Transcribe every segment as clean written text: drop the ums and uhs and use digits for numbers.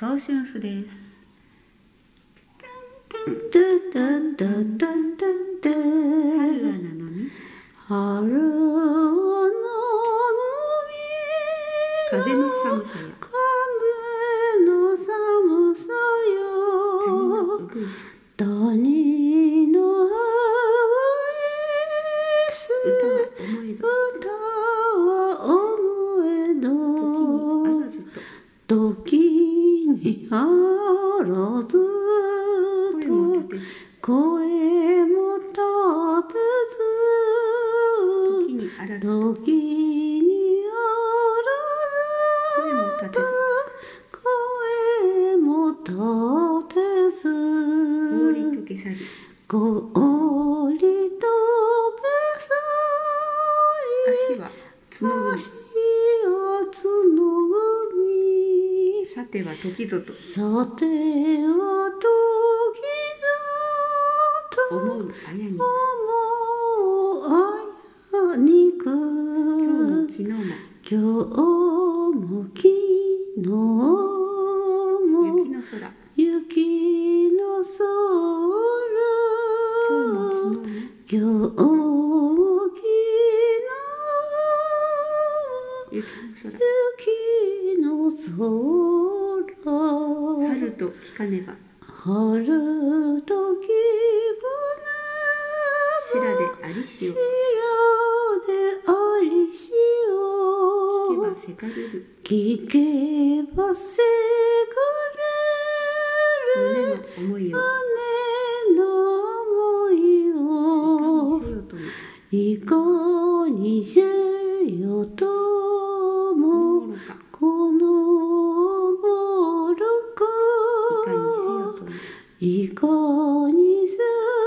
早春譜です。春はなのに春はなのに風の寒さや風の寒さよ谷の葉が歌は思えど時にあらずと声も立てず時にあらず時にあらず声も立てず氷溶け去り氷溶けさり足は角ぐみさては時ぞとさては時ぞと思うあやにあやにく今日も昨日も雪の空雪の空今日も昨日も今日も昨雪の空日も雪の空春と聞かねば春と聞く白でありし白をでありし聞けばよせかれる聞けばせかれる胸の思いを胸の想いをいかにせよといかにせよとももろかこの頃かいかにせよともいかにせよ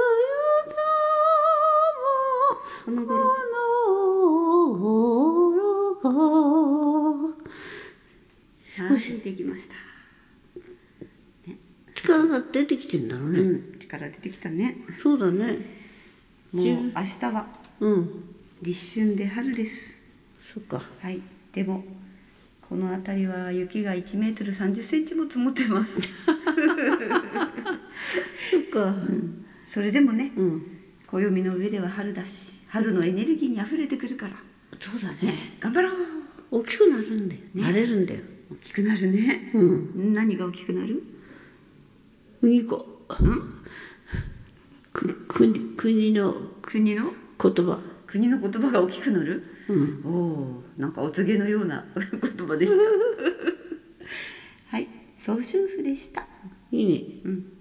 このとも頃この頃か少しできました、 力が出てきてんだろうね、 力出てきたね。 そうだねもう明日は立春で春です。 そっかはい、でもこの辺りは雪が1メートル30センチも積もってます。 そっかそれでもね、暦の上では春だし、春のエネルギーにあふれてくるからそうだね頑張ろう。 大きくなるんだよ、なれるんだよ大きくなるね。何が大きくなる？ いい子国の国の言葉国の言葉が大きくなる？おお、なんかお告げのような言葉でした。はい、早春譜でした。 いいね